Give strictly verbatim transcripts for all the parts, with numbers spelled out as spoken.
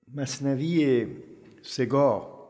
مثنوی سگاه.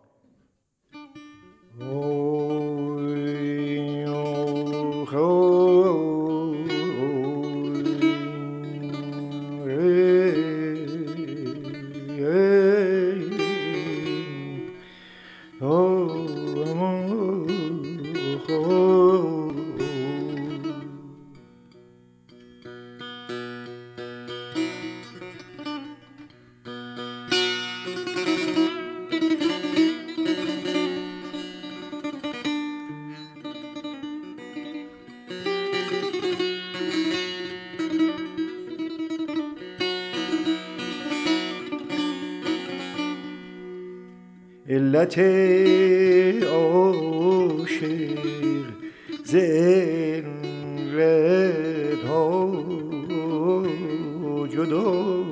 علت عاشق ز ردها جداست.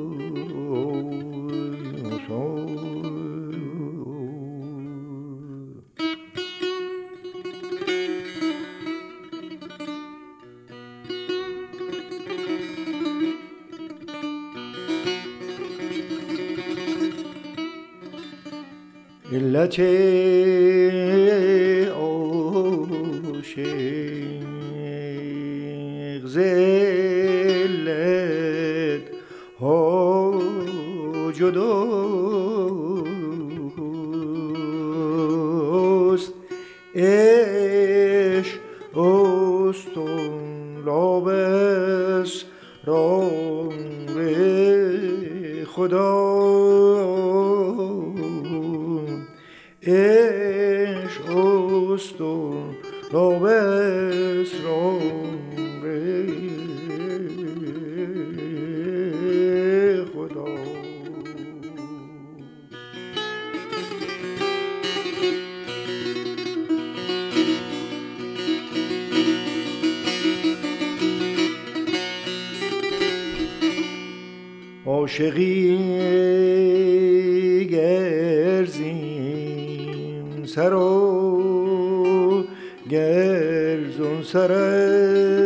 علت عاشق ز علت ها جداست. عشق استون لابس رام خدا. عشق استون لابس رام خدا. عاشقی گرزین سر و گرزون سره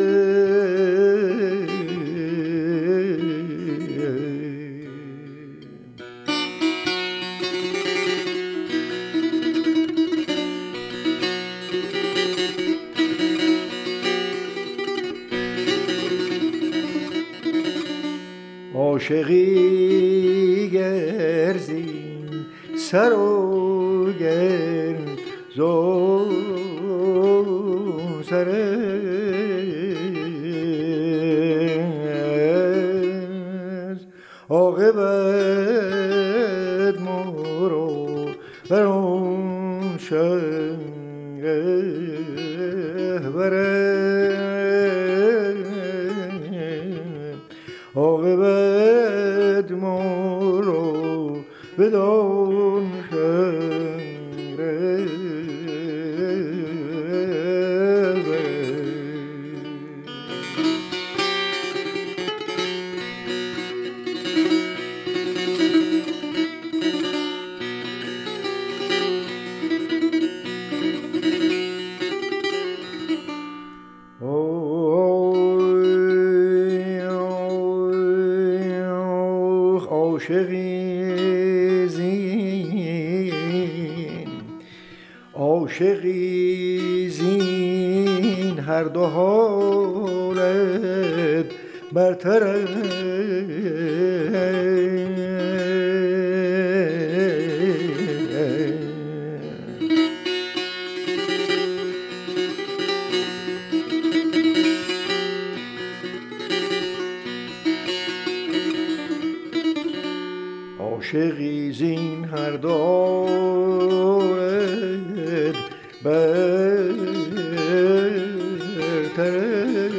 عاشقی گرزین سر و گرزون سره عاقبت مرو برون شه بره. عاقبت مرو بدون شهره عاشقی زین عاشقی زین هر دو حالت برتر. عاشقی زین هر دو حالت برتر.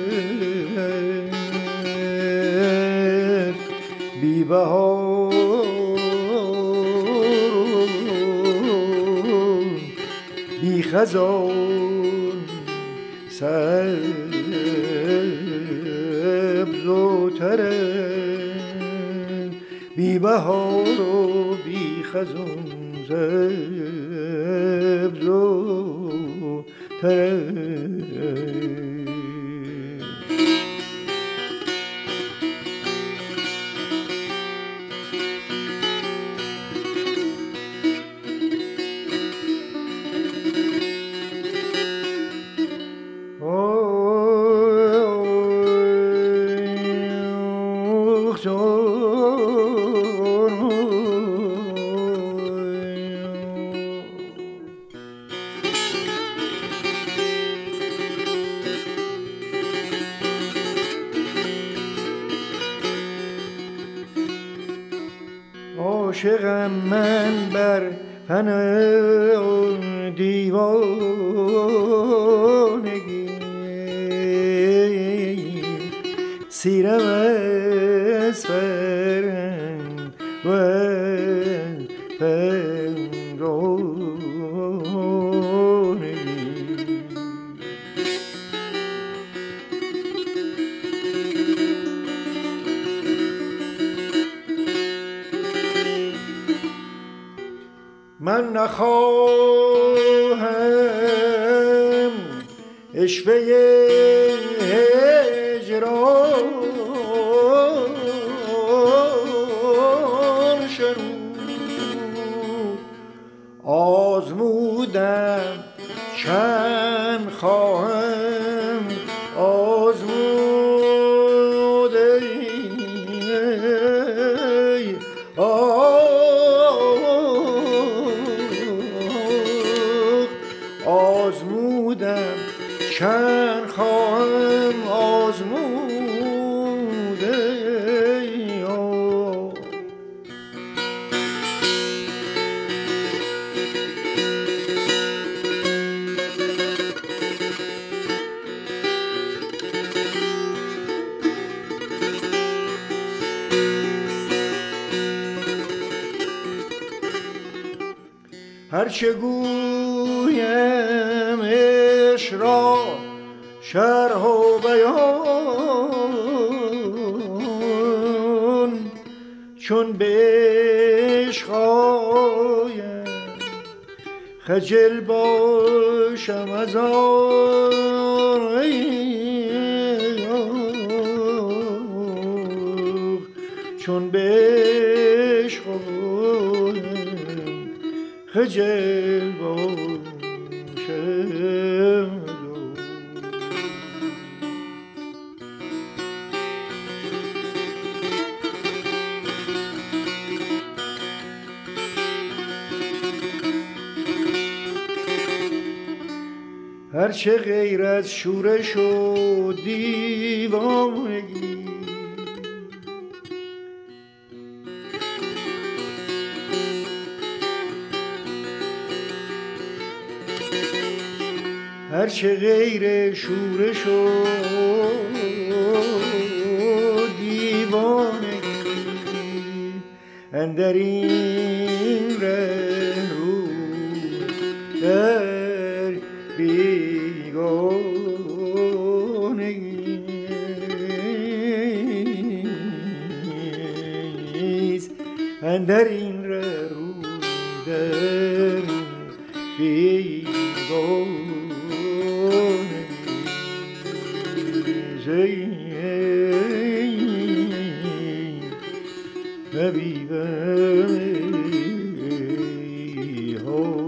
بی بهار بی خزان سبز و تره. بی بهار و بی خزان سبز و تره. عاشقم من بر فن دیوانگی، سیرم از فرنگ و پنرانگی. من نخواهم عشوه هجران شنود، آزمودم چند خواهم آزمود ای آزمودم چند خواهم آزمود ای آه. هرچه گویم عشق را شرح و بیان، چون به عشق آیم خجل باشم از آن، چون به عشق آیم خجل باشم. هرچه غیر از شورش و دیوانگی، هرچه غیر شورش و دیوانگی، اندر این ره رو در بیگانگیست، اندر این ره رو در بیگانگیست. حبیبم ای